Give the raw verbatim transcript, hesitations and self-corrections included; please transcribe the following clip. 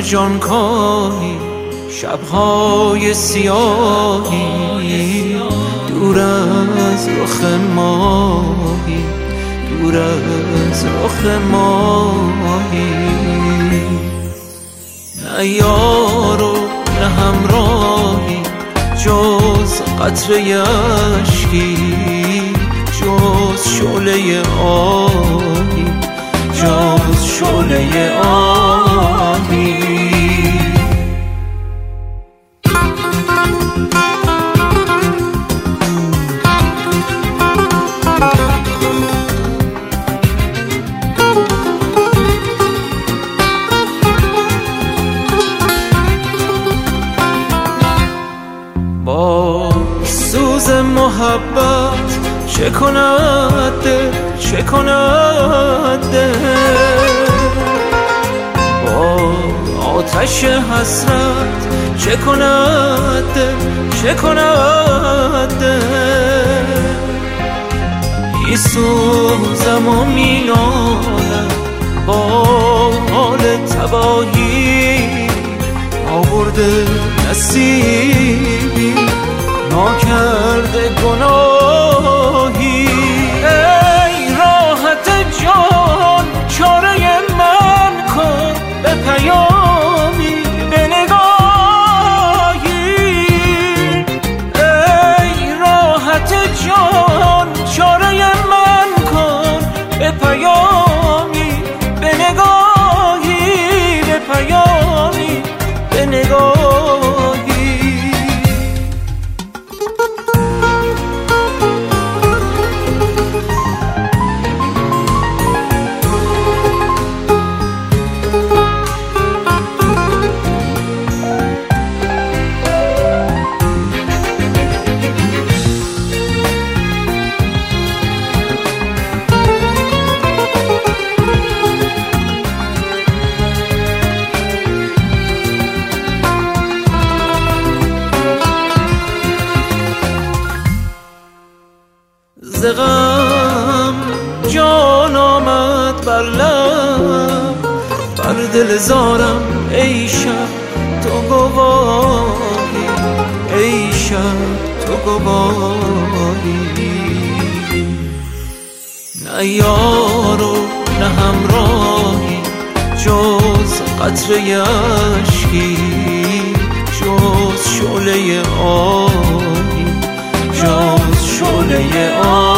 جانکاهی، شبهای سیاهی، دور از رخ ماهی، دور از رخ ماهی. نه یار و نه همراهی جز قطره اشکی، جز شعله آهی، جز شعله آهی. با سوز محبت چه کند دل، چه کند دل، با آتش حسرت چه کند دل، چه کند دل. می سوزم و می نالم با حال تباهی، آورده نصیبی ناکرده گناهی. ای راحت جان چاره من کن به پیامی، به نگاهی. ای راحت جان چاره من کن به پیامی، به نگاهی، به پیامی، به نگاهی. ز غم جان آمد بر لب، بر دل زارم ای شب تو گواهی، ای شب تو گواهی. نه یار و نه همراهی جز قطره اشکی، جز شعله آهی، جز شعله آهی.